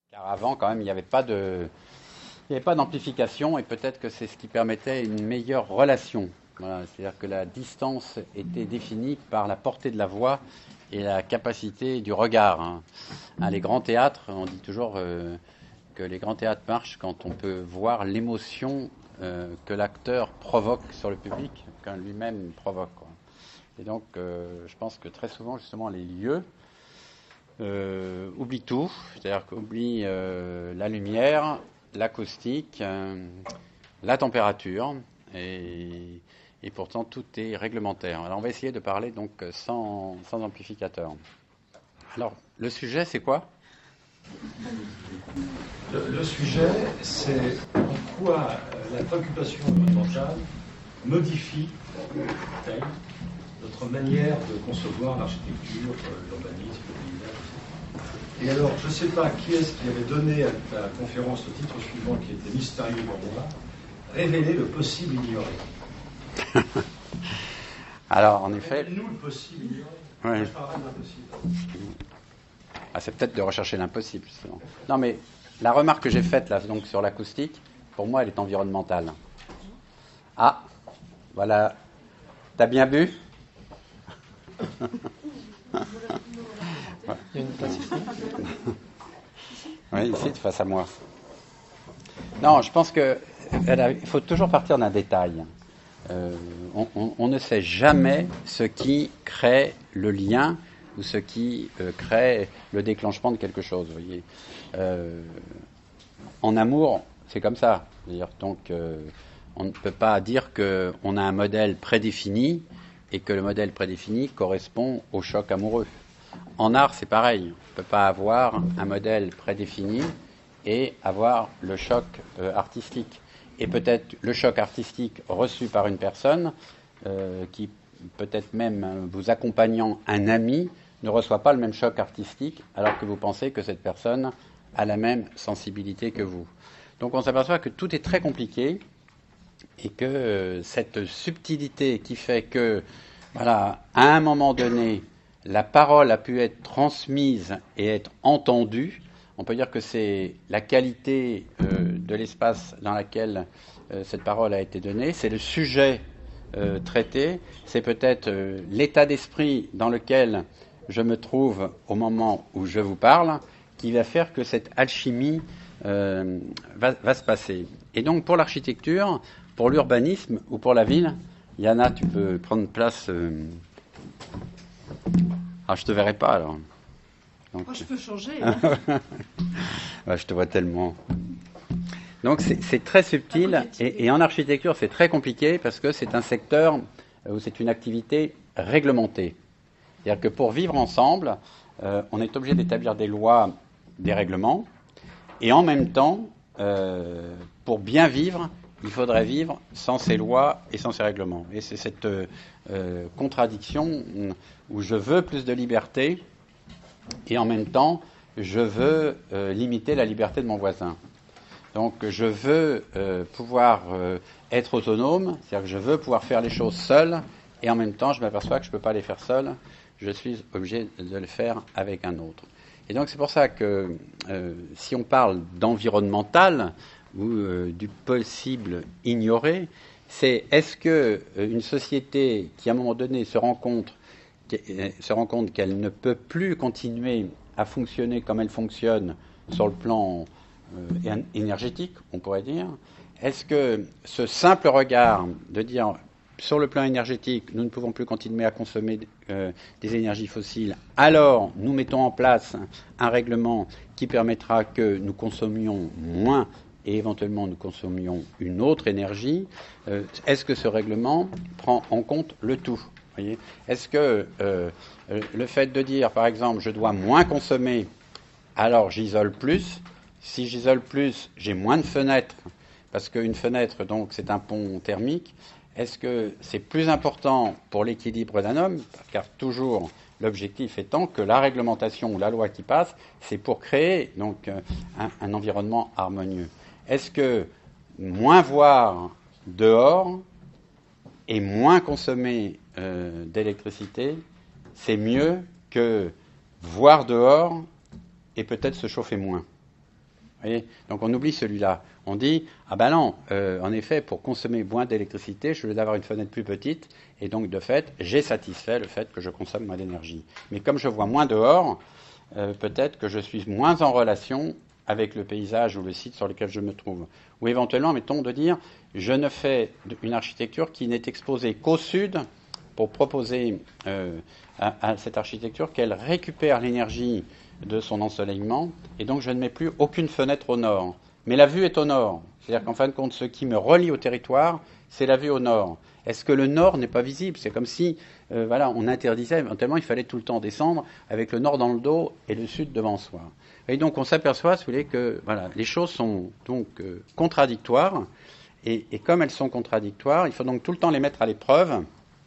Car avant, quand même, il n'y avait pas d'amplification et peut-être que c'est ce qui permettait une meilleure relation. Voilà, c'est-à-dire que la distance était définie par la portée de la voix et la capacité du regard. Les grands théâtres, on dit toujours que les grands théâtres marchent quand on peut voir l'émotion que l'acteur provoque sur le public, qu'un lui-même provoque, quoi. Et donc, je pense que très souvent, justement, les lieux oublient tout, c'est-à-dire qu'oublient la lumière, l'acoustique, la température, et pourtant tout est réglementaire. Alors, on va essayer de parler donc sans amplificateur. Alors, le sujet, c'est quoi ? Le sujet, c'est en quoi la préoccupation environnementale modifie notre manière de concevoir l'architecture, l'urbanisme, le paysage. Et alors, je ne sais pas qui est-ce qui avait donné à la conférence le titre suivant, qui était mystérieux pour moi, révéler le possible ignoré. Alors, en effet... Nous, le possible ignoré. Oui. Je parlerai de l'impossible. C'est peut-être de rechercher l'impossible, justement. Non, mais la remarque que j'ai faite là, donc, sur l'acoustique, pour moi, elle est environnementale. Ah, voilà. T'as bien bu ? Il y a une place ici. Oui, ici, face à moi. Non, je pense qu'il faut toujours partir d'un détail. On ne sait jamais ce qui crée le lien ou ce qui crée le déclenchement de quelque chose. Vous voyez. En amour, c'est comme ça. Donc, on ne peut pas dire qu'on a un modèle prédéfini et que le modèle prédéfini correspond au choc amoureux. En art, c'est pareil. On ne peut pas avoir un modèle prédéfini et avoir le choc artistique. Et peut-être le choc artistique reçu par une personne qui, peut-être même vous accompagnant un ami, ne reçoit pas le même choc artistique alors que vous pensez que cette personne a la même sensibilité que vous. Donc on s'aperçoit que tout est très compliqué et que cette subtilité qui fait que, voilà, à un moment donné, la parole a pu être transmise et être entendue. On peut dire que c'est la qualité de l'espace dans lequel cette parole a été donnée, c'est le sujet traité, c'est peut-être l'état d'esprit dans lequel je me trouve au moment où je vous parle, qui va faire que cette alchimie va se passer. Et donc pour l'architecture, pour l'urbanisme ou pour la ville, Yana, tu peux prendre place. Ah, je te verrai pas alors. Donc... Oh, je peux changer. Hein. Ouais, je te vois tellement. Donc c'est très subtil et en architecture c'est très compliqué parce que c'est un secteur où c'est une activité réglementée. C'est-à-dire que pour vivre ensemble, on est obligé d'établir des lois, des règlements, et en même temps, pour bien vivre, il faudrait vivre sans ces lois et sans ces règlements. Et c'est cette contradiction où je veux plus de liberté et en même temps, je veux limiter la liberté de mon voisin. Donc je veux pouvoir être autonome, c'est-à-dire que je veux pouvoir faire les choses seul, et en même temps, je m'aperçois que je ne peux pas les faire seul, je suis obligé de le faire avec un autre. Et donc c'est pour ça que si on parle d'environnemental ou du possible ignoré, c'est est-ce que une société qui à un moment donné se rend compte qu'elle ne peut plus continuer à fonctionner comme elle fonctionne sur le plan énergétique, on pourrait dire, est-ce que ce simple regard de dire sur le plan énergétique, nous ne pouvons plus continuer à consommer des énergies fossiles, alors nous mettons en place un règlement qui permettra que nous consommions moins et éventuellement nous consommions une autre énergie, est-ce que ce règlement prend en compte le tout ? Voyez ? Est-ce que le fait de dire, par exemple, je dois moins consommer, alors j'isole plus. Si j'isole plus, j'ai moins de fenêtres, parce qu'une fenêtre, donc, c'est un pont thermique. Est-ce que c'est plus important pour l'équilibre d'un homme ? Car toujours, l'objectif étant que la réglementation ou la loi qui passe, c'est pour créer donc un environnement harmonieux. Est-ce que moins voir dehors et moins consommer d'électricité, c'est mieux que voir dehors et peut-être se chauffer moins ? Vous voyez, donc on oublie celui-là. On dit, ah ben non, en effet, pour consommer moins d'électricité, je veux avoir une fenêtre plus petite, et donc de fait, j'ai satisfait le fait que je consomme moins d'énergie. Mais comme je vois moins dehors, peut-être que je suis moins en relation avec le paysage ou le site sur lequel je me trouve. Ou éventuellement, mettons, de dire, je ne fais une architecture qui n'est exposée qu'au sud pour proposer à cette architecture qu'elle récupère l'énergie de son ensoleillement, et donc je ne mets plus aucune fenêtre au nord. Mais la vue est au nord. C'est-à-dire qu'en fin de compte, ce qui me relie au territoire, c'est la vue au nord. Est-ce que le nord n'est pas visible ? C'est comme si on interdisait, tellement il fallait tout le temps descendre avec le nord dans le dos et le sud devant soi. Et donc on s'aperçoit, si vous voulez, que les choses sont donc contradictoires, et comme elles sont contradictoires, il faut donc tout le temps les mettre à l'épreuve,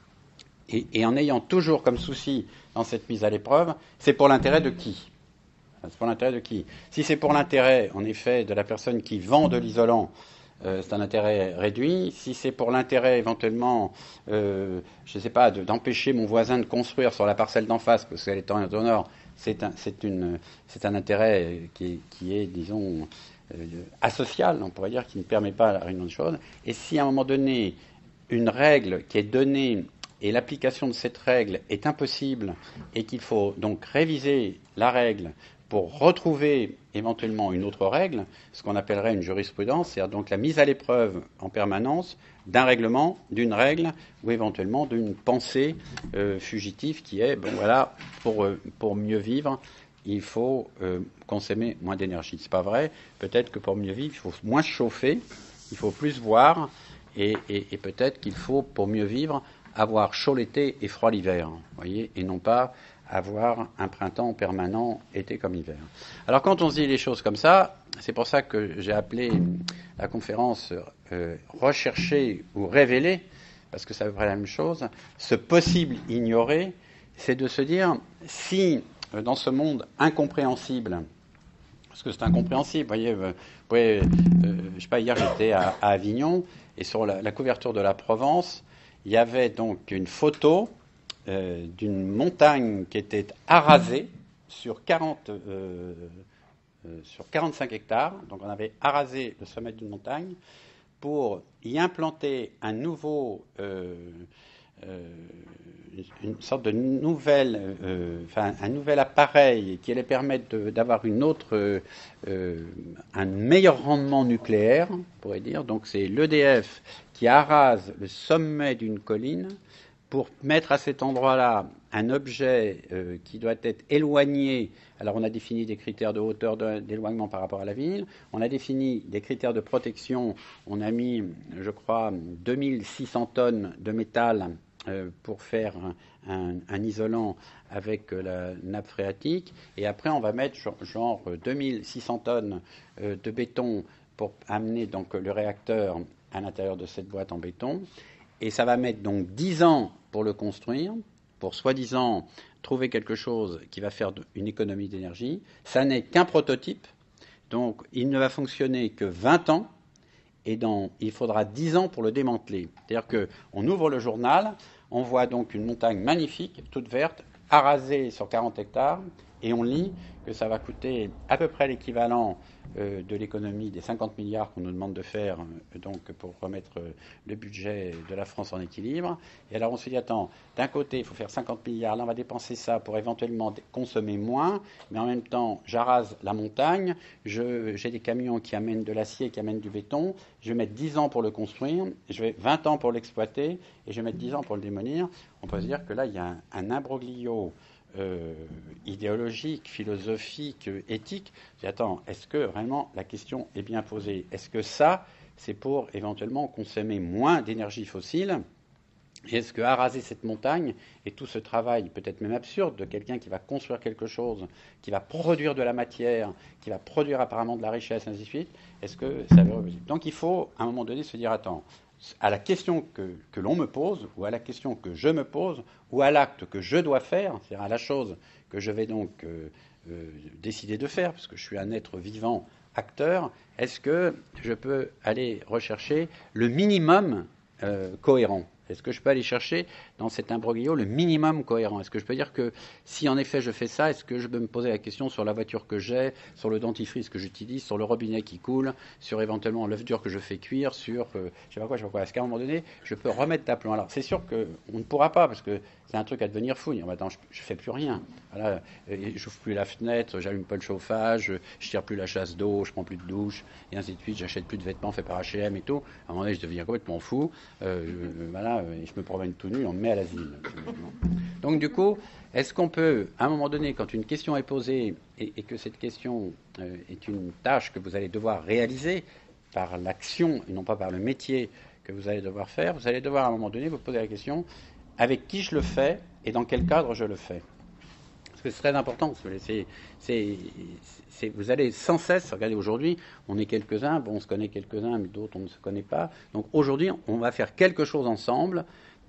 et en ayant toujours comme souci dans cette mise à l'épreuve, c'est pour l'intérêt de qui ? C'est pour l'intérêt de qui ? Si c'est pour l'intérêt, en effet, de la personne qui vend de l'isolant, c'est un intérêt réduit. Si c'est pour l'intérêt, éventuellement, je ne sais pas, d'empêcher mon voisin de construire sur la parcelle d'en face, parce qu'elle est en au nord, c'est un intérêt qui est, disons, asocial, on pourrait dire, qui ne permet pas la réunion de choses. Et si à un moment donné, une règle qui est donnée et l'application de cette règle est impossible, et qu'il faut donc réviser la règle pour retrouver éventuellement une autre règle, ce qu'on appellerait une jurisprudence, c'est-à-dire donc la mise à l'épreuve en permanence d'un règlement, d'une règle, ou éventuellement d'une pensée fugitive qui est, pour mieux vivre, il faut consommer moins d'énergie. C'est pas vrai. Peut-être que pour mieux vivre, il faut moins se chauffer, il faut plus voir, et peut-être qu'il faut, pour mieux vivre, avoir chaud l'été et froid l'hiver, voyez, et non pas avoir un printemps permanent, été comme hiver. Alors quand on se dit les choses comme ça, c'est pour ça que j'ai appelé la conférence rechercher ou révéler, parce que ça veut dire la même chose. Ce possible ignoré, c'est de se dire, si dans ce monde incompréhensible, parce que c'est incompréhensible, voyez, je sais pas, hier j'étais à Avignon, et sur la couverture de la Provence, il y avait donc une photo d'une montagne qui était arasée sur 45 hectares. Donc on avait arasé le sommet d'une montagne pour y implanter un nouveau, une sorte de nouvelle, un nouvel appareil qui allait permettre d'avoir un meilleur rendement nucléaire, on pourrait dire. Donc c'est l'EDF qui arrase le sommet d'une colline pour mettre à cet endroit-là un objet qui doit être éloigné. Alors on a défini des critères de hauteur d'éloignement par rapport à la ville, on a défini des critères de protection, on a mis, je crois, 2600 tonnes de métal pour faire un isolant avec la nappe phréatique, et après on va mettre genre 2600 tonnes de béton pour amener donc le réacteur à l'intérieur de cette boîte en béton, et ça va mettre donc 10 ans pour le construire, pour soi-disant trouver quelque chose qui va faire une économie d'énergie. Ça n'est qu'un prototype, donc il ne va fonctionner que 20 ans, et il faudra 10 ans pour le démanteler. C'est-à-dire qu'on ouvre le journal, on voit donc une montagne magnifique, toute verte, arasée sur 40 hectares, et on lit que ça va coûter à peu près l'équivalent de l'économie des 50 milliards qu'on nous demande de faire donc pour remettre le budget de la France en équilibre. Et alors on se dit, attends, d'un côté il faut faire 50 milliards, là on va dépenser ça pour éventuellement consommer moins, mais en même temps j'arrase la montagne, j'ai des camions qui amènent de l'acier, qui amènent du béton, je vais mettre 10 ans pour le construire, je vais 20 ans pour l'exploiter, et je vais mettre 10 ans pour le démolir. On peut se dire que là il y a un imbroglio idéologique, philosophique, éthique. Attends, est-ce que vraiment la question est bien posée ? Est-ce que ça, c'est pour éventuellement consommer moins d'énergie fossile ? Et est-ce que araser cette montagne et tout ce travail, peut-être même absurde, de quelqu'un qui va construire quelque chose, qui va produire de la matière, qui va produire apparemment de la richesse, ainsi de suite, est-ce que ça va possible ? Donc il faut, à un moment donné, se dire, attends, à la question que l'on me pose, ou à la question que je me pose, ou à l'acte que je dois faire, c'est-à-dire à la chose que je vais donc décider de faire, parce que je suis un être vivant, acteur, est-ce que je peux aller rechercher le minimum cohérent ? Est-ce que je peux aller chercher dans cet imbroglio le minimum cohérent? Est-ce que je peux dire que si en effet je fais ça, est-ce que je peux me poser la question sur la voiture que j'ai, sur le dentifrice que j'utilise, sur le robinet qui coule, sur éventuellement l'œuf dur que je fais cuire, sur je sais pas quoi. Est-ce qu'à un moment donné, je peux remettre d'aplomb? Alors c'est sûr qu'on ne pourra pas parce que c'est un truc à devenir fou. Attends, je fais plus rien. Voilà, j'ouvre plus la fenêtre, j'allume pas le chauffage, je tire plus la chasse d'eau, je prends plus de douche, et ainsi de suite. J'achète plus de vêtements faits par H&M et tout. À un moment donné, je deviens complètement fou. Voilà, et je me promène tout nu, on me met à l'asile. Donc du coup, est-ce qu'on peut, à un moment donné, quand une question est posée et que cette question est une tâche que vous allez devoir réaliser par l'action et non pas par le métier que vous allez devoir faire, vous allez devoir à un moment donné vous poser la question avec qui je le fais et dans quel cadre je le fais. Parce que c'est très important. Vous allez sans cesse, regardez aujourd'hui, on est quelques-uns, bon on se connaît quelques-uns, mais d'autres on ne se connaît pas. Donc aujourd'hui, on va faire quelque chose ensemble,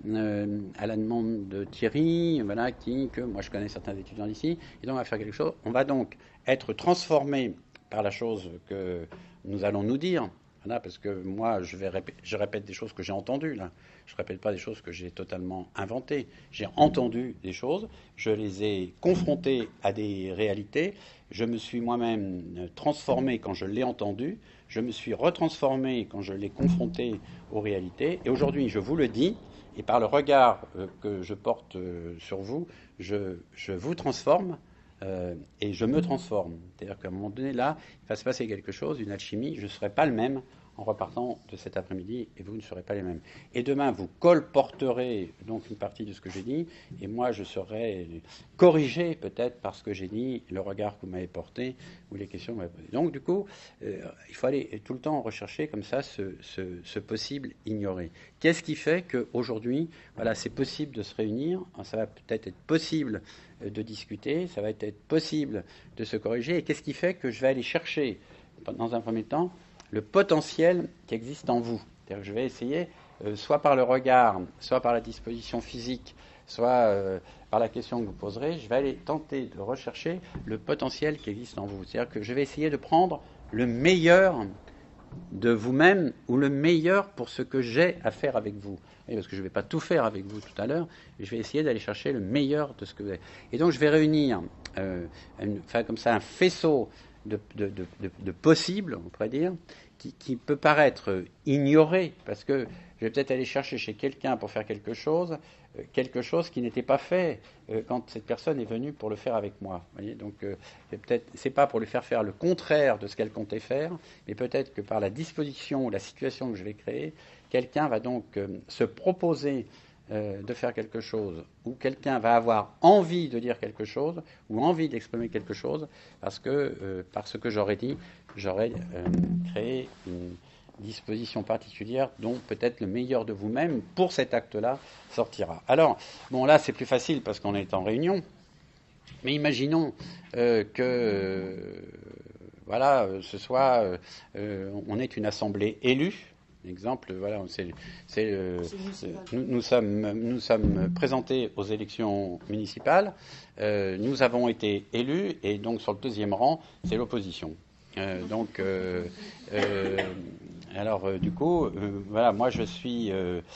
à la demande de Thierry, voilà, que moi je connais certains étudiants d'ici, et donc on va faire quelque chose. On va donc être transformé par la chose que nous allons nous dire. Voilà, parce que moi, je répète des choses que j'ai entendues, là. Je ne répète pas des choses que j'ai totalement inventées. J'ai entendu des choses, je les ai confrontées à des réalités, je me suis moi-même transformé quand je l'ai entendu, je me suis retransformé quand je l'ai confronté aux réalités, et aujourd'hui, je vous le dis, et par le regard que je porte sur vous, je vous transforme, et je me transforme. C'est-à-dire qu'à un moment donné, là, il va se passer quelque chose, une alchimie, je ne serai pas le même en repartant de cet après-midi, et vous ne serez pas les mêmes. Et demain, vous colporterez donc une partie de ce que j'ai dit, et moi, je serai corrigé peut-être par ce que j'ai dit, le regard que vous m'avez porté, ou les questions que vous m'avez posées. Donc, du coup, il faut aller tout le temps rechercher comme ça ce possible ignoré. Qu'est-ce qui fait qu'aujourd'hui, voilà, c'est possible de se réunir, ça va peut-être être possible de discuter, ça va être possible de se corriger, et qu'est-ce qui fait que je vais aller chercher, dans un premier temps, le potentiel qui existe en vous. C'est-à-dire que je vais essayer, soit par le regard, soit par la disposition physique, soit par la question que vous poserez, je vais aller tenter de rechercher le potentiel qui existe en vous. C'est-à-dire que je vais essayer de prendre le meilleur de vous-même ou le meilleur pour ce que j'ai à faire avec vous. Parce que je ne vais pas tout faire avec vous tout à l'heure, je vais essayer d'aller chercher le meilleur de ce que vous avez. Et donc je vais réunir, comme ça, un faisceau de possibles, on pourrait dire, qui peut paraître ignoré, parce que je vais peut-être aller chercher chez quelqu'un pour faire quelque chose qui n'était pas fait quand cette personne est venue pour le faire avec moi. Vous voyez, donc c'est pas pour lui faire le contraire de ce qu'elle comptait faire, mais peut-être que par la disposition ou la situation que je vais créer, quelqu'un va donc se proposer de faire quelque chose, ou quelqu'un va avoir envie de dire quelque chose, ou envie d'exprimer quelque chose, parce que j'aurais dit, j'aurais créé une disposition particulière dont peut-être le meilleur de vous-même pour cet acte-là sortira. Alors, bon là c'est plus facile parce qu'on est en réunion, mais imaginons voilà, ce soit, on est une assemblée élue. Exemple, voilà, nous sommes présentés aux élections municipales, nous avons été élus, et donc sur le deuxième rang, c'est l'opposition. Du coup, voilà, moi je suis,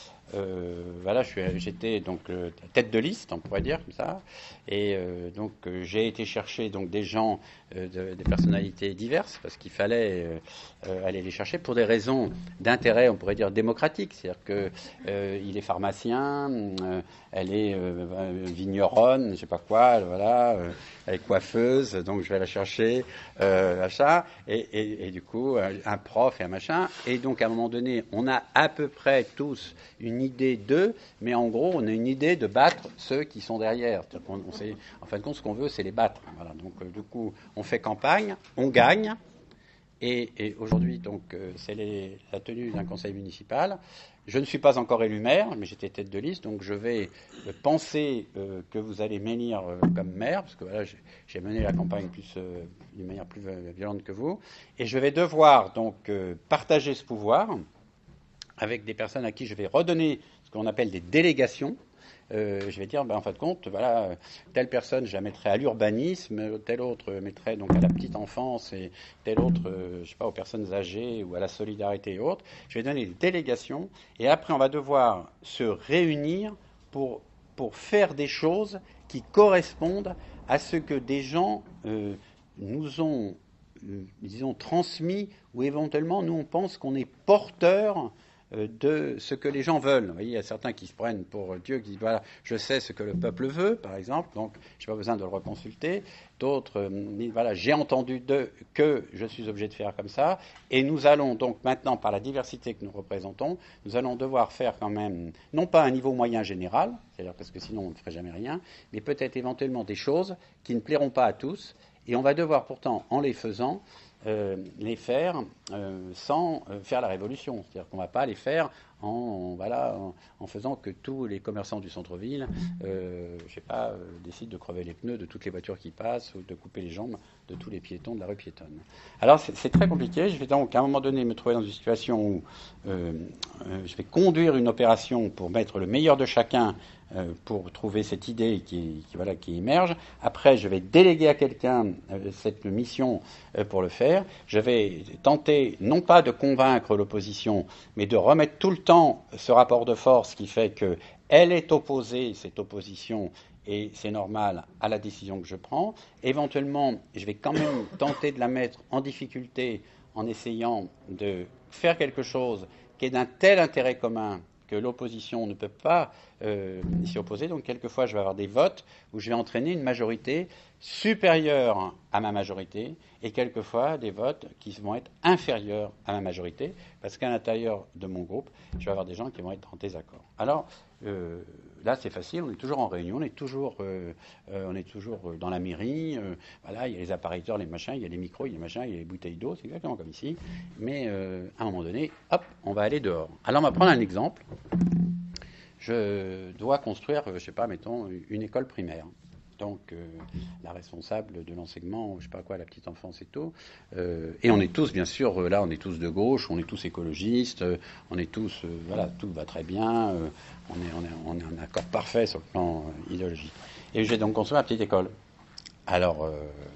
j'étais donc tête de liste, on pourrait dire comme ça, et donc j'ai été chercher donc des gens, des personnalités diverses, parce qu'il fallait aller les chercher pour des raisons d'intérêt, on pourrait dire démocratique, c'est-à-dire que il est pharmacien, elle est vigneronne, je sais pas quoi, voilà, elle est coiffeuse, donc je vais la chercher, machin, et du coup un prof et un machin, et donc à un moment donné, on a à peu près tous une idée d'eux, mais en gros, on a une idée de battre ceux qui sont derrière. On sait, en fin de compte, ce qu'on veut, c'est les battre. Voilà. Donc, du coup, on fait campagne, on gagne, et aujourd'hui, donc, c'est la tenue d'un conseil municipal. Je ne suis pas encore élu maire, mais j'étais tête de liste, donc je vais penser que vous allez m'élire comme maire, parce que voilà, j'ai mené la campagne d'une manière plus violente que vous, et je vais devoir donc partager ce pouvoir avec des personnes à qui je vais redonner ce qu'on appelle des délégations. je vais dire, en fin de compte, voilà, telle personne, je la mettrai à l'urbanisme, telle autre mettrai donc à la petite enfance, et telle autre, je sais pas, aux personnes âgées ou à la solidarité et autres. Je vais donner des délégations, et après, on va devoir se réunir pour faire des choses qui correspondent à ce que des gens nous ont, disons, transmis, ou éventuellement, nous, on pense qu'on est porteur de ce que les gens veulent. Vous voyez, il y a certains qui se prennent pour Dieu, qui disent, voilà, je sais ce que le peuple veut, par exemple, donc je n'ai pas besoin de le reconsulter. D'autres disent, voilà, j'ai entendu d'eux que je suis obligé de faire comme ça, et nous allons donc maintenant, par la diversité que nous représentons, nous allons devoir faire quand même, non pas un niveau moyen général, c'est-à-dire parce que sinon on ne ferait jamais rien, mais peut-être éventuellement des choses qui ne plairont pas à tous, et on va devoir pourtant, en les faisant, les faire sans faire la révolution. C'est-à-dire qu'on ne va pas les faire en faisant que tous les commerçants du centre-ville décident de crever les pneus de toutes les voitures qui passent ou de couper les jambes de tous les piétons de la rue piétonne. Alors c'est très compliqué. Je vais donc à un moment donné me trouver dans une situation où je vais conduire une opération pour mettre le meilleur de chacun pour trouver cette idée qui émerge. Après, je vais déléguer à quelqu'un cette mission pour le faire. Je vais tenter, non pas de convaincre l'opposition, mais de remettre tout le temps ce rapport de force qui fait qu'elle est opposée, cette opposition, et c'est normal, à la décision que je prends. Éventuellement, je vais quand même tenter de la mettre en difficulté en essayant de faire quelque chose qui est d'un tel intérêt commun que l'opposition ne peut pas s'y opposer. Donc, quelquefois, je vais avoir des votes où je vais entraîner une majorité supérieure à ma majorité et quelquefois des votes qui vont être inférieurs à ma majorité parce qu'à l'intérieur de mon groupe, je vais avoir des gens qui vont être en désaccord. Alors, là, c'est facile, on est toujours en réunion, on est toujours dans la mairie, voilà, il y a les appareilleurs, les machins, il y a les micros, il y a les machins, il y a les bouteilles d'eau, c'est exactement comme ici, mais à un moment donné, hop, on va aller dehors. Alors, on va prendre un exemple. Je dois construire, je sais pas, mettons, une école primaire. Donc, la responsable de l'enseignement, je sais pas quoi, la petite enfance et tout. Et on est tous, bien sûr, là, on est tous de gauche, on est tous écologistes, on est tous, voilà, tout va très bien, on est en accord parfait sur le plan idéologique. Et j'ai donc construit ma petite école. Alors,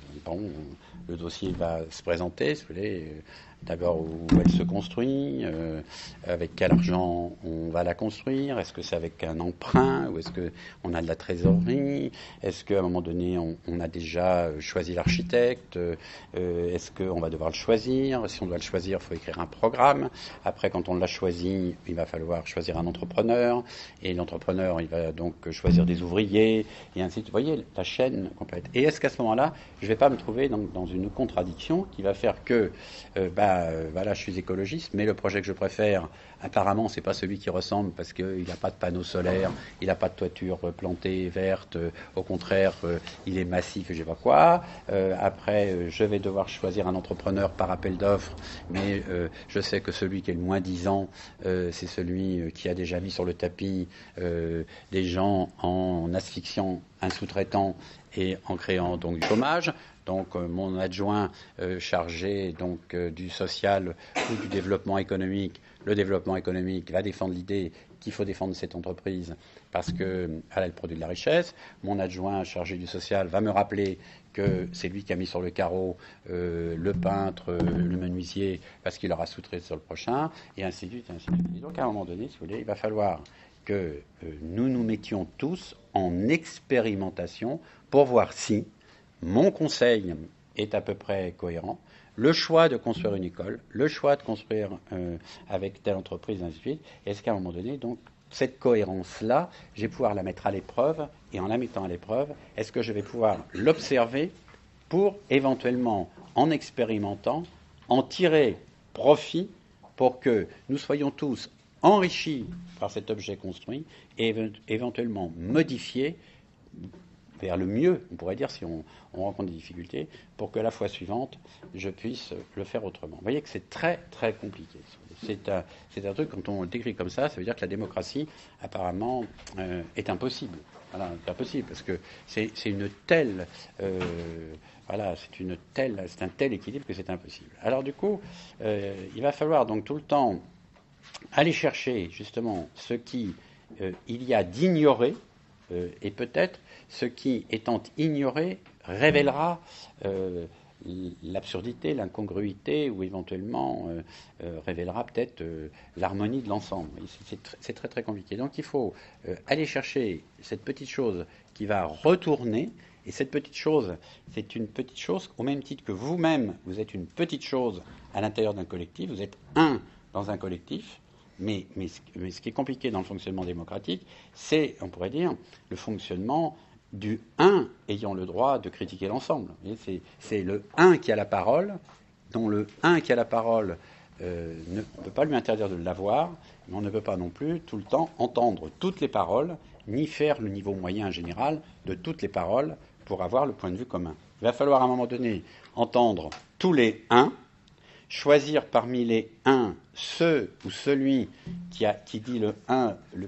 le dossier va se présenter, si vous voulez, d'abord où elle se construit, avec quel argent on va la construire, est-ce que c'est avec un emprunt ou est-ce qu'on a de la trésorerie, est-ce qu'à un moment donné on a déjà choisi l'architecte, est-ce qu'on va devoir le choisir, si on doit le choisir il faut écrire un programme, après quand on l'a choisi il va falloir choisir un entrepreneur et l'entrepreneur il va donc choisir des ouvriers et ainsi de suite. Vous voyez la chaîne complète. Et est-ce qu'à ce moment-là je ne vais pas me trouver dans une contradiction qui va faire que voilà, je suis écologiste, mais le projet que je préfère, apparemment, c'est pas celui qui ressemble parce qu'il n'a pas de panneaux solaires, il n'a pas de toiture plantée verte, au contraire, il est massif et je sais pas quoi. Après, je vais devoir choisir un entrepreneur par appel d'offres, mais je sais que celui qui est le moins 10 ans, c'est celui qui a déjà mis sur le tapis des gens en asphyxiant un sous-traitant et en créant donc du chômage. Donc mon adjoint chargé donc du social ou du développement économique, le développement économique va défendre l'idée qu'il faut défendre cette entreprise parce qu'elle produit de la richesse. Mon adjoint chargé du social va me rappeler que c'est lui qui a mis sur le carreau le peintre, le menuisier, parce qu'il aura sous-traité sur le prochain, et ainsi de suite, ainsi de suite. Donc à un moment donné, si vous voulez, il va falloir que nous nous mettions tous en expérimentation pour voir si mon conseil est à peu près cohérent. Le choix de construire une école, le choix de construire avec telle entreprise, ainsi de suite. Est-ce qu'à un moment donné, donc, cette cohérence-là, je vais pouvoir la mettre à l'épreuve, et en la mettant à l'épreuve, est-ce que je vais pouvoir l'observer pour éventuellement, en expérimentant, en tirer profit pour que nous soyons tous enrichis par cet objet construit et éventuellement modifiés vers le mieux, on pourrait dire, si on rencontre des difficultés, pour que la fois suivante, je puisse le faire autrement. Vous voyez que c'est très, très compliqué. C'est un truc, quand on le décrit comme ça veut dire que la démocratie, apparemment, est impossible. Voilà, c'est impossible, parce que c'est une telle... c'est un tel équilibre que c'est impossible. Alors du coup, il va falloir donc tout le temps aller chercher, justement, ce qui il y a d'ignoré, et peut-être ce qui, étant ignoré, révélera l'absurdité, l'incongruité, ou éventuellement révélera peut-être l'harmonie de l'ensemble. C'est très très compliqué. Donc il faut aller chercher cette petite chose qui va retourner, et cette petite chose, c'est une petite chose au même titre que vous-même, vous êtes une petite chose à l'intérieur d'un collectif, vous êtes un dans un collectif, mais ce qui est compliqué dans le fonctionnement démocratique, c'est, on pourrait dire, le fonctionnement du un ayant le droit de critiquer l'ensemble. C'est le un qui a la parole, dont le un qui a la parole, on ne peut pas lui interdire de l'avoir, mais on ne peut pas non plus tout le temps entendre toutes les paroles, ni faire le niveau moyen général de toutes les paroles pour avoir le point de vue commun. Il va falloir à un moment donné entendre tous les uns, choisir parmi les uns ceux ou celui qui dit le un le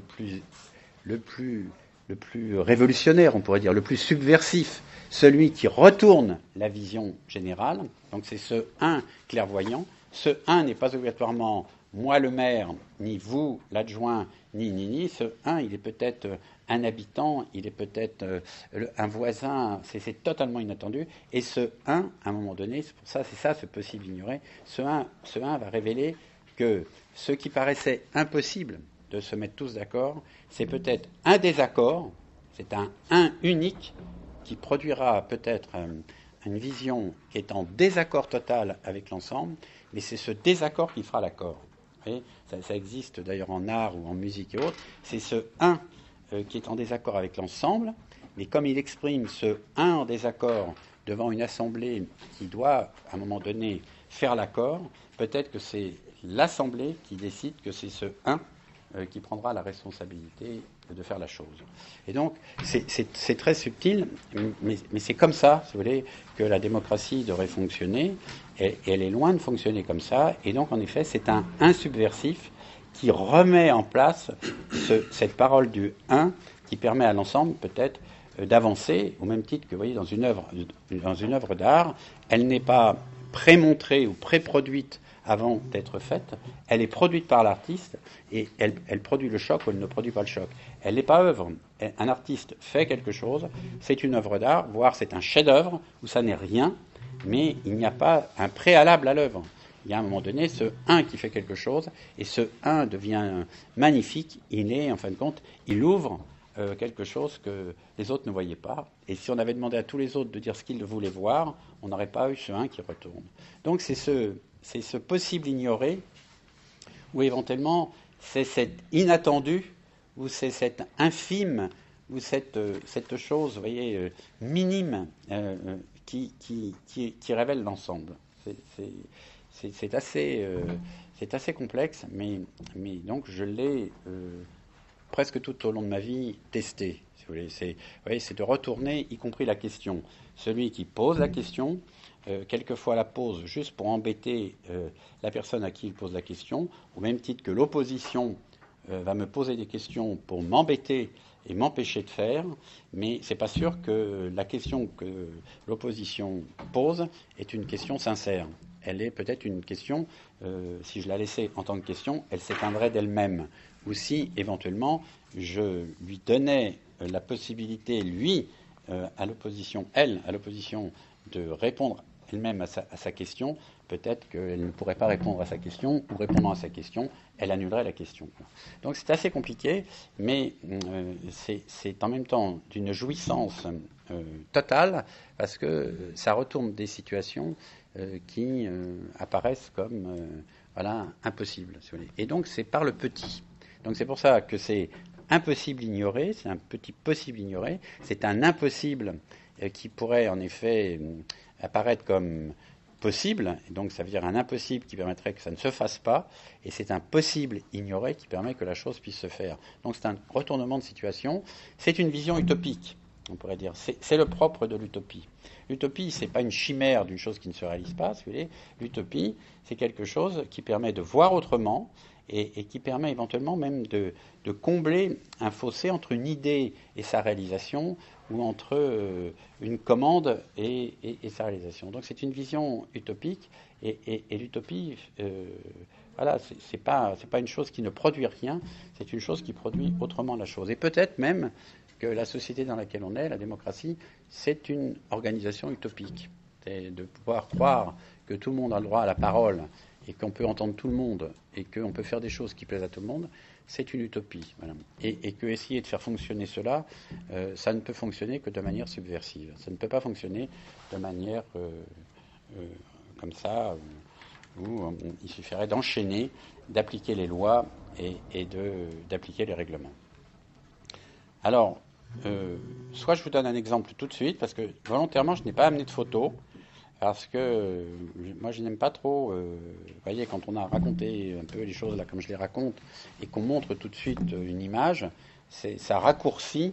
plus révolutionnaire, on pourrait dire, le plus subversif, celui qui retourne la vision générale. Donc c'est ce un clairvoyant. Ce un n'est pas obligatoirement moi le maire, ni vous l'adjoint, ni. Ce un, il est peut-être un habitant, il est peut-être un voisin, c'est totalement inattendu. Et ce un, à un moment donné, c'est ça, ce possible ignoré, ce un va révéler que ce qui paraissait impossible de se mettre tous d'accord, c'est peut-être un désaccord, c'est un unique qui produira peut-être une vision qui est en désaccord total avec l'ensemble, mais c'est ce désaccord qui fera l'accord. Vous voyez, ça existe d'ailleurs en art ou en musique et autres, c'est ce un qui est en désaccord avec l'ensemble, mais comme il exprime ce un en désaccord devant une assemblée qui doit, à un moment donné, faire l'accord, peut-être que c'est l'assemblée qui décide que c'est ce un qui prendra la responsabilité de faire la chose. Et donc, c'est très subtil, mais c'est comme ça, si vous voulez, que la démocratie devrait fonctionner, et elle est loin de fonctionner comme ça, et donc, en effet, c'est un subversif qui remet en place cette parole du un qui permet à l'ensemble, peut-être, d'avancer, au même titre que, vous voyez, dans une œuvre d'art, elle n'est pas prémontrée ou préproduite avant d'être faite, elle est produite par l'artiste et elle produit le choc ou elle ne produit pas le choc. Elle n'est pas œuvre. Un artiste fait quelque chose, c'est une œuvre d'art, voire c'est un chef-d'œuvre où ça n'est rien, mais il n'y a pas un préalable à l'œuvre. Il y a à un moment donné ce un qui fait quelque chose et ce un devient magnifique, il est, en fin de compte, il ouvre quelque chose que les autres ne voyaient pas. Et si on avait demandé à tous les autres de dire ce qu'ils voulaient voir, on n'aurait pas eu ce un qui retourne. Donc c'est ce possible ignoré, ou éventuellement c'est cet inattendu, ou c'est cet infime, ou cette chose, vous voyez, minime, qui révèle l'ensemble. C'est assez complexe, mais donc je l'ai presque tout au long de ma vie testé, si vous voulez. C'est de retourner, y compris la question. Celui qui pose la question, quelquefois la pose juste pour embêter la personne à qui il pose la question, au même titre que l'opposition va me poser des questions pour m'embêter et m'empêcher de faire, mais c'est pas sûr que la question que l'opposition pose est une question sincère. Elle est peut-être une question, si je la laissais en tant que question, elle s'éteindrait d'elle-même. Ou si, éventuellement, je lui donnais la possibilité, lui, à l'opposition, de répondre elle-même à sa question, peut-être qu'elle ne pourrait pas répondre à sa question, ou répondant à sa question, elle annulerait la question. Donc c'est assez compliqué, mais c'est en même temps d'une jouissance totale, parce que ça retourne des situations qui apparaissent comme impossibles. Si vous voulez. Et donc c'est par le petit. Donc c'est pour ça que c'est impossible ignoré, c'est un petit possible ignoré, c'est un impossible qui pourrait en effet apparaître comme possible, et donc ça veut dire un impossible qui permettrait que ça ne se fasse pas, et c'est un possible ignoré qui permet que la chose puisse se faire. Donc c'est un retournement de situation, c'est une vision utopique, on pourrait dire, c'est le propre de l'utopie. L'utopie, c'est pas une chimère d'une chose qui ne se réalise pas, si vous voulez. L'utopie, c'est quelque chose qui permet de voir autrement, et qui permet éventuellement même de combler un fossé entre une idée et sa réalisation, ou entre une commande et sa réalisation. Donc c'est une vision utopique, et l'utopie, c'est pas une chose qui ne produit rien, c'est une chose qui produit autrement la chose. Et peut-être même que la société dans laquelle on est, la démocratie, c'est une organisation utopique. C'est de pouvoir croire que tout le monde a le droit à la parole et qu'on peut entendre tout le monde et qu'on peut faire des choses qui plaisent à tout le monde, c'est une utopie. Voilà. Et que essayer de faire fonctionner cela, ça ne peut fonctionner que de manière subversive. Ça ne peut pas fonctionner de manière comme ça, où il suffirait d'enchaîner, d'appliquer les lois et d'appliquer les règlements. Alors, soit je vous donne un exemple tout de suite, parce que volontairement, je n'ai pas amené de photos, parce que moi, je n'aime pas trop, vous voyez, quand on a raconté un peu les choses là comme je les raconte, et qu'on montre tout de suite une image, ça raccourcit,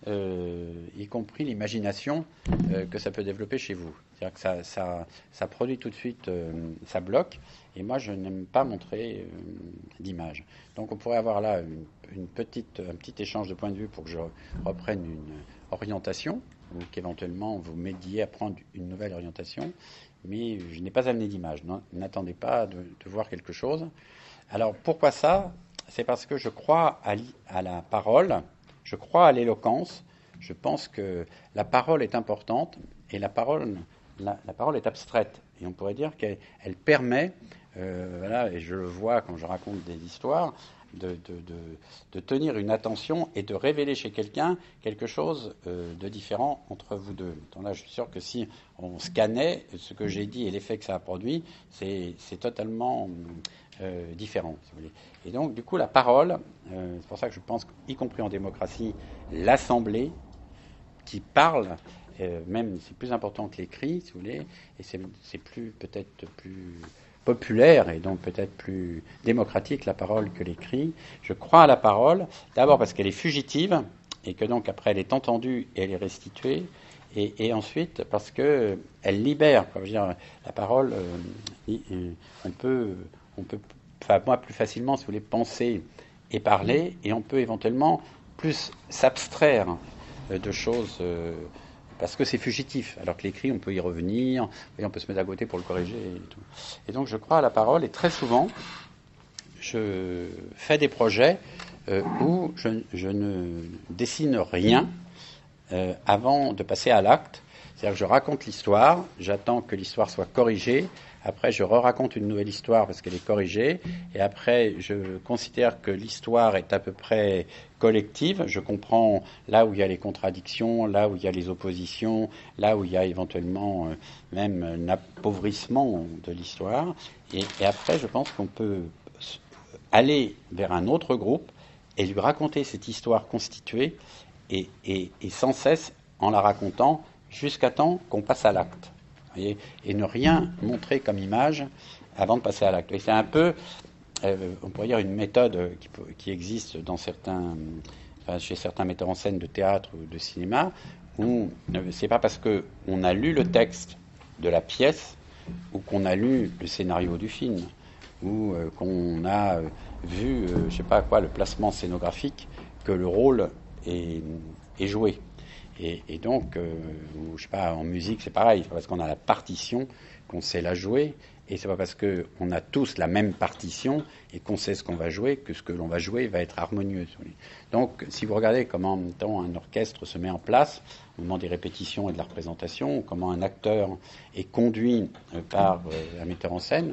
y compris l'imagination que ça peut développer chez vous. C'est-à-dire que ça produit tout de suite, ça bloque, et moi, je n'aime pas montrer d'image. Donc, on pourrait avoir là un petit échange de points de vue pour que je reprenne une orientation, ou qu'éventuellement vous m'aidiez à prendre une nouvelle orientation, mais je n'ai pas amené d'image. N'attendez pas de voir quelque chose. Alors, pourquoi ça ? C'est parce que je crois à la parole, je crois à l'éloquence, je pense que la parole est importante, et la parole est abstraite. Et on pourrait dire qu'elle permet, voilà, et je le vois quand je raconte des histoires, de tenir une attention et de révéler chez quelqu'un quelque chose de différent entre vous deux. Donc là, je suis sûr que si on scannait ce que j'ai dit et l'effet que ça a produit, c'est totalement différent, si vous voulez. Et donc, du coup, la parole, c'est pour ça que je pense qu'y compris en démocratie, l'Assemblée qui parle, même c'est plus important que l'écrit, si vous voulez, et c'est peut-être plus populaire et donc peut-être plus démocratique la parole que l'écrit. Je crois à la parole, d'abord parce qu'elle est fugitive et que donc après elle est entendue et elle est restituée, et ensuite parce qu'elle libère. Je veux dire, la parole, on peut, enfin moi plus facilement, si vous voulez, penser et parler, et on peut éventuellement plus s'abstraire de choses. Parce que c'est fugitif, alors que l'écrit, on peut y revenir, et on peut se mettre à côté pour le corriger et tout. Et donc je crois à la parole, et très souvent, je fais des projets où je ne dessine rien avant de passer à l'acte. C'est-à-dire que je raconte l'histoire, j'attends que l'histoire soit corrigée, après je re-raconte une nouvelle histoire parce qu'elle est corrigée, et après je considère que l'histoire est à peu près collective, je comprends là où il y a les contradictions, là où il y a les oppositions, là où il y a éventuellement même un appauvrissement de l'histoire, et après je pense qu'on peut aller vers un autre groupe et lui raconter cette histoire constituée, et sans cesse en la racontant jusqu'à temps qu'on passe à l'acte. Et ne rien montrer comme image avant de passer à l'acte. Et c'est un peu, on pourrait dire, une méthode qui existe dans chez certains metteurs en scène de théâtre ou de cinéma, où c'est pas parce qu'on a lu le texte de la pièce ou qu'on a lu le scénario du film ou qu'on a vu, je sais pas quoi, le placement scénographique que le rôle est joué. Et donc, je sais pas, en musique, c'est pareil. C'est pas parce qu'on a la partition qu'on sait la jouer, et c'est pas parce qu'on a tous la même partition et qu'on sait ce qu'on va jouer que ce que l'on va jouer va être harmonieux. Donc, si vous regardez comment en même temps un orchestre se met en place au moment des répétitions et de la représentation, ou comment un acteur est conduit par un metteur en scène,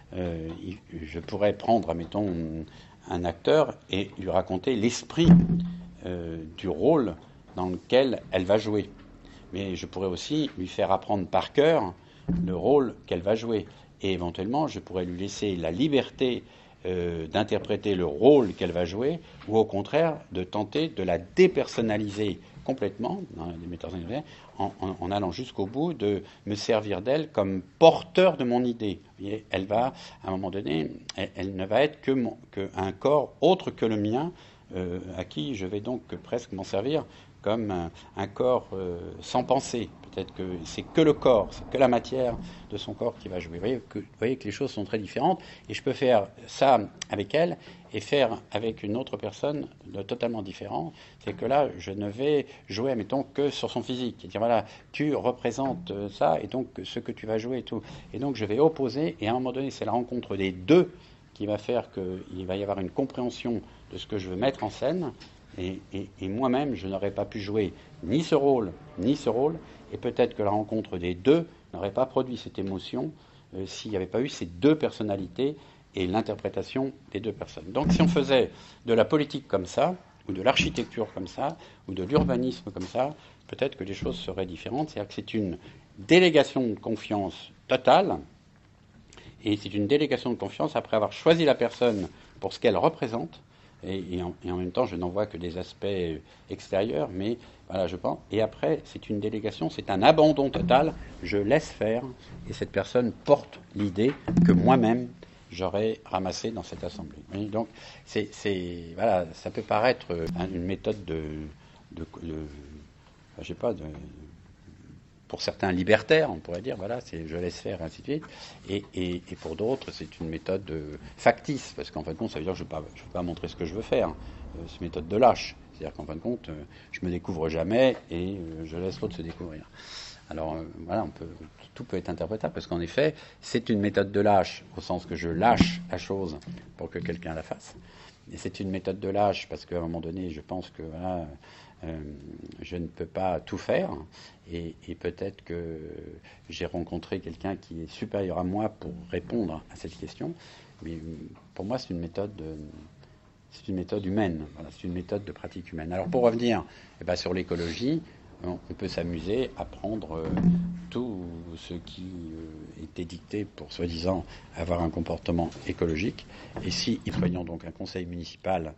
je pourrais prendre, admettons, un acteur et lui raconter l'esprit du rôle dans lequel elle va jouer. Mais je pourrais aussi lui faire apprendre par cœur le rôle qu'elle va jouer. Et éventuellement, je pourrais lui laisser la liberté d'interpréter le rôle qu'elle va jouer, ou au contraire, de tenter de la dépersonnaliser complètement, dans les metteurs en allant jusqu'au bout de me servir d'elle comme porteur de mon idée. Et elle va, à un moment donné, elle ne va être qu'un corps autre que le mien, à qui je vais donc presque m'en servir comme un corps sans pensée. Peut-être que c'est que le corps, c'est que la matière de son corps qui va jouer. Vous voyez que les choses sont très différentes, et je peux faire ça avec elle et faire avec une autre personne totalement différente. C'est que là, je ne vais jouer, admettons, que sur son physique. Et dire, voilà, tu représentes ça, et donc ce que tu vas jouer et tout. Et donc je vais opposer, et à un moment donné, c'est la rencontre des deux qui va faire qu'il va y avoir une compréhension de ce que je veux mettre en scène, Et moi-même, je n'aurais pas pu jouer ni ce rôle, et peut-être que la rencontre des deux n'aurait pas produit cette émotion s'il n'y avait pas eu ces deux personnalités et l'interprétation des deux personnes. Donc si on faisait de la politique comme ça, ou de l'architecture comme ça, ou de l'urbanisme comme ça, peut-être que les choses seraient différentes. C'est-à-dire que c'est une délégation de confiance totale, et c'est une délégation de confiance après avoir choisi la personne pour ce qu'elle représente, et en même temps, je n'en vois que des aspects extérieurs, mais voilà, je pense. Et après, c'est une délégation, c'est un abandon total. Je laisse faire, et cette personne porte l'idée que moi-même j'aurais ramassée dans cette assemblée. Et donc, voilà, ça peut paraître une méthode je sais pas, pour certains libertaires, on pourrait dire, voilà, c'est je laisse faire, et ainsi de suite. Et pour d'autres, c'est une méthode factice, parce qu'en fin de compte, ça veut dire que je ne veux pas montrer ce que je veux faire. C'est une méthode de lâche. C'est-à-dire qu'en fin de compte, je me découvre jamais et je laisse l'autre se découvrir. Alors voilà, tout peut être interprétable, parce qu'en effet, c'est une méthode de lâche, au sens que je lâche la chose pour que quelqu'un la fasse. Et c'est une méthode de lâche, parce qu'à un moment donné, je pense que voilà, je ne peux pas tout faire, et peut-être que j'ai rencontré quelqu'un qui est supérieur à moi pour répondre à cette question, mais pour moi c'est une méthode humaine, voilà, c'est une méthode de pratique humaine. Alors pour revenir sur l'écologie, on peut s'amuser à prendre tout ce qui était dicté pour soi-disant avoir un comportement écologique, et si nous soyons donc un conseil municipal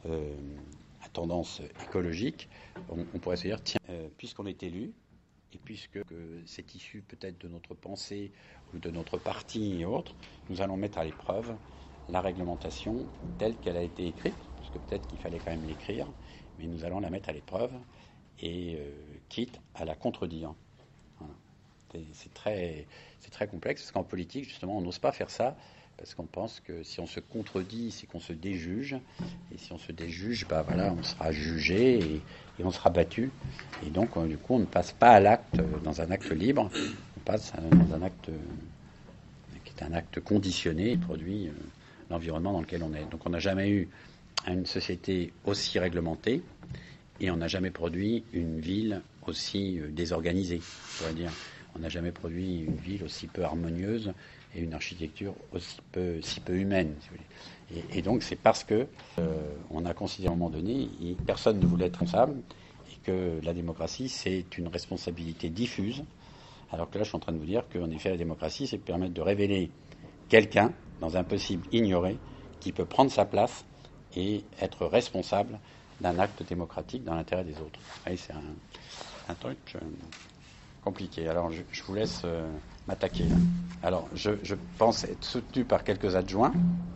à tendance écologique, on pourrait se dire, tiens, puisqu'on est élu, et puisque c'est issu peut-être de notre pensée ou de notre parti et autres, nous allons mettre à l'épreuve la réglementation telle qu'elle a été écrite, parce que peut-être qu'il fallait quand même l'écrire, mais nous allons la mettre à l'épreuve, et quitte à la contredire. Voilà. C'est très complexe, parce qu'en politique, justement, on n'ose pas faire ça, parce qu'on pense que si on se contredit, c'est qu'on se déjuge, et si on se déjuge, voilà, on sera jugé et on sera battu, et donc du coup on ne passe pas à l'acte dans un acte libre, on passe dans un acte qui est un acte conditionné, qui produit l'environnement dans lequel on est. Donc on n'a jamais eu une société aussi réglementée, et on n'a jamais produit une ville aussi désorganisée, on pourrait dire. On n'a jamais produit une ville aussi peu harmonieuse et une architecture si peu humaine, si vous voulez. Et donc c'est parce que on a considéré à un moment donné, personne ne voulait être responsable, et que la démocratie c'est une responsabilité diffuse, alors que là je suis en train de vous dire qu'en effet la démocratie c'est permettre de révéler quelqu'un dans un possible ignoré qui peut prendre sa place et être responsable d'un acte démocratique dans l'intérêt des autres. Et c'est un truc compliqué. Alors je vous laisse m'attaquer là. Alors je pense être soutenu par quelques adjoints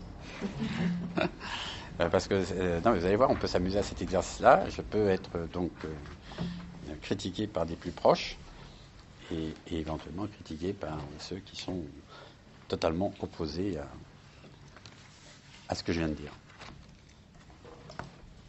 parce que non, vous allez voir, on peut s'amuser à cet exercice-là. Je peux être donc critiqué par des plus proches, et éventuellement critiqué par ceux qui sont totalement opposés à ce que je viens de dire.